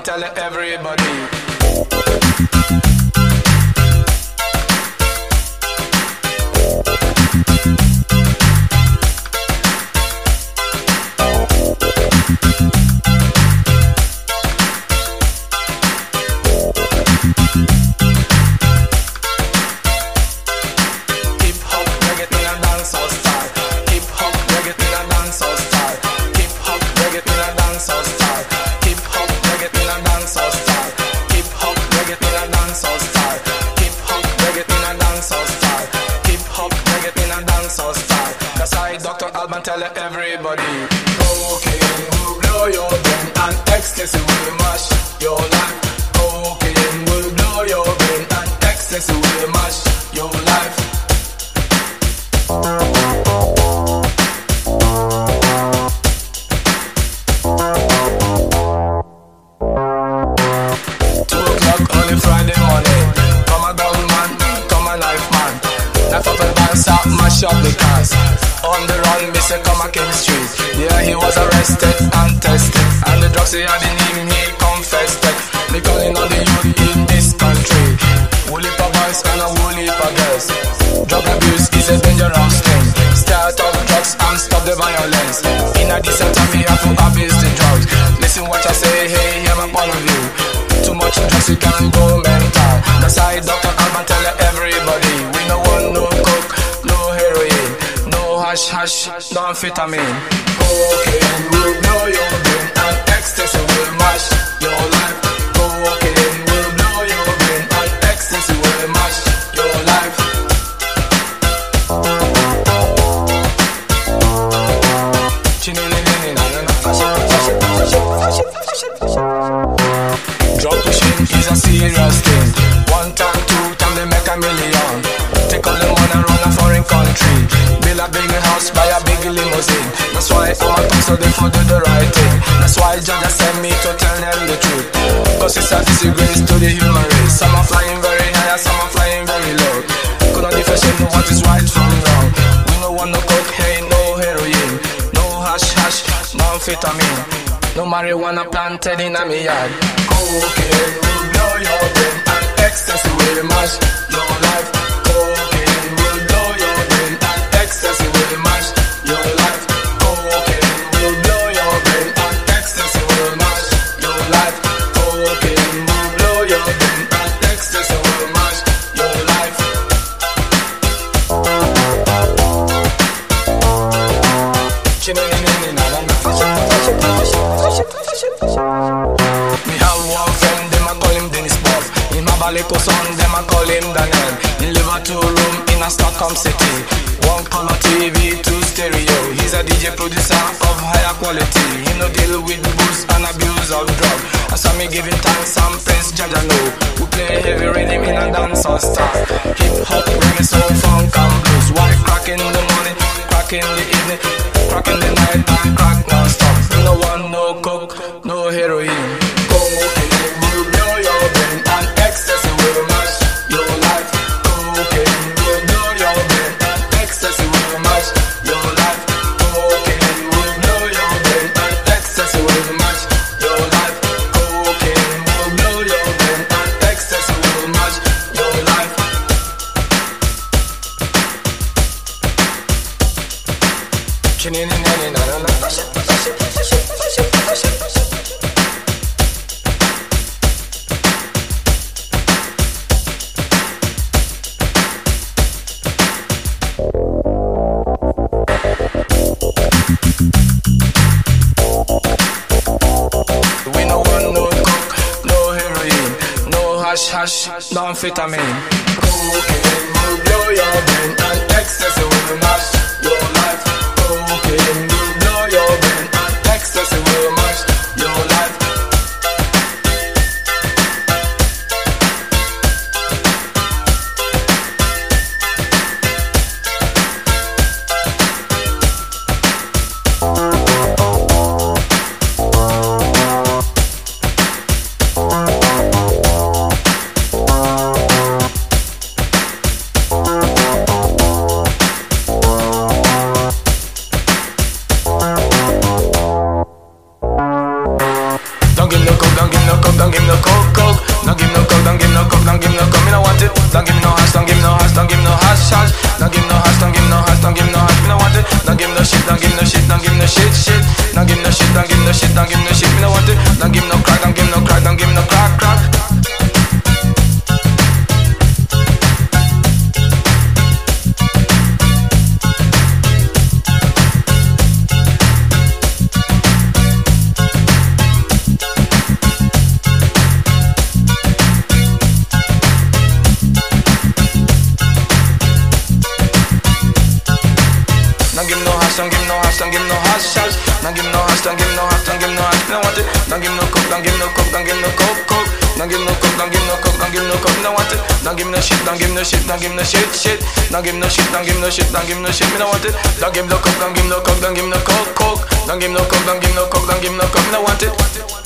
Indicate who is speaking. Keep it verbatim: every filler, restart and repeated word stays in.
Speaker 1: Alban tell everybody. Tell everybody, cocaine will blow your brain and ecstasy will mash your life. Cocaine will blow your brain and ecstasy will mash your life. Two o'clock on a Friday morning, come a gun man, come a knife man. Knife up and bounce out, mash up the cars. On the run, Mister Come King Street. Yeah, he was arrested and tested, and the drugs he had in him, he confessed it. Me calling on the youth in this country. Woolly pa boys and a woolly pa girls. Drug abuse is a dangerous thing. Start off drugs and stop the violence. In a decent time, we have to abuse the drugs. Listen what I say, hey, hear my point of view. Too much drugs, you can go mental. That's why Doctor Alban tell everybody, we no want no coke, no heroin, hash, hash, no amphetamine. Cocaine will blow your brain and ecstasy will mash your life. Cocaine will blow your brain and ecstasy will mash your life. Drug pushing is a serious thing. One time, two time, they make a million. Take all the money and run a foreign country. Build a big house, buy a big limousine. That's why I'm a talk so they for do the right thing. That's why Jah sent me to tell them the truth. Cause it's a disgrace to the human race. Some are flying very high, some are flying very low. Could not differentiate what is right from wrong. We no want no cocaine, no heroin, no hash hash, no amphetamine, no marijuana planted in a me yard. Cocaine will blow your brain and ecstasy will mash your life. Cocaine will blow your brain and ecstasy will mash your life. Cocaine will blow your brain and ecstasy will mash your life. Cocaine will blow your brain and ecstasy will mash your life. Me have one friend, them a call him Dennis Bob. In my Balico son, them a call him Daniel. He live a two room in a Stockholm city. One color T V, two stereo. He's a D J producer of higher quality. He no deal with booze and abuse of drug. I saw me giving thanks and praise Jah know. We play heavy rhythm in a dancehall style. Hip hop, reggae, soul, funk and blues. Why crack in the morning, crack in the evening, crack in the night and crack non-stop. No one, no coke, no heroin. Cocaine will blow your brain and ecstasy will mash your life. Cocaine will blow your brain and ecstasy will mash your life. Cocaine will blow your brain and ecstasy will mash your life. Cocaine will blow your brain and ecstasy will mash your life. We no want no coke, no heroin, no hash hash, no amphetamine. Cocaine will blow your brain and ecstasy will mash your life. Cocaine will blow your brain and ecstasy will mash your life. Don't give no hash, don't give no hash, don't give no hash. Me no want it. Don't give no shit, don't give no shit, don't give no shit, shit. Don't give no shit, don't give no shit, don't give no shit. Me no want it. Don't give no crack, don't give no crack, don't give no crack, crack. Don't give no hash, don't give no hash, don't give no hash, hash. Don't give no hash, don't give no hash, don't give no hash. Me no want it. Don't give no coke, don't give no coke, don't give no coke, coke. Don't give no coke, don't give no coke, don't give no coke. Me no want it. Don't give no shit, don't give no shit, don't give no shit, shit. Don't give no shit, don't give no shit, don't give no shit. Me no want it. Don't give no coke, don't give no coke, don't give no coke, coke. Don't give no coke, don't give no coke, don't give no coke. Me no want it.